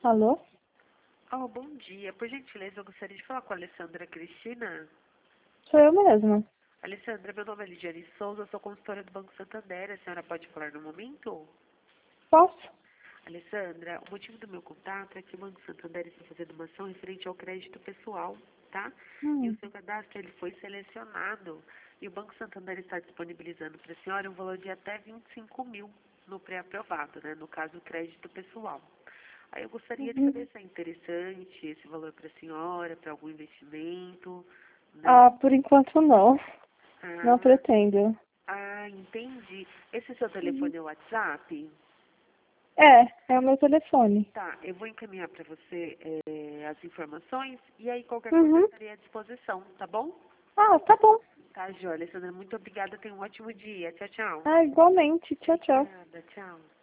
Alô? Oh, bom dia. Por gentileza, eu gostaria de falar com a Alessandra Cristina. Sou eu mesma. Alessandra, meu nome é Lidiane Souza, sou consultora do Banco Santander. A senhora pode falar no momento? Posso? Alessandra, o motivo do meu contato é que o Banco Santander está fazendo uma ação referente ao crédito pessoal, tá? E o seu cadastro ele foi selecionado e o Banco Santander está disponibilizando para a senhora um valor de até 25 mil no pré-aprovado, né? No caso, o crédito pessoal. Aí eu gostaria de saber se é interessante esse valor para a senhora, para algum investimento. Não? Por enquanto não. Não Ah, pretendo. entendi. Esse seu Uhum. telefone é o WhatsApp? É o meu telefone. Tá, eu vou encaminhar para você as informações e aí qualquer coisa eu Uhum. estarei à disposição, tá bom? Tá bom. Tá, Jó. Alessandra, muito obrigada. Tenha um ótimo dia. Tchau, tchau. Igualmente. Tchau, tchau. Obrigada, tchau.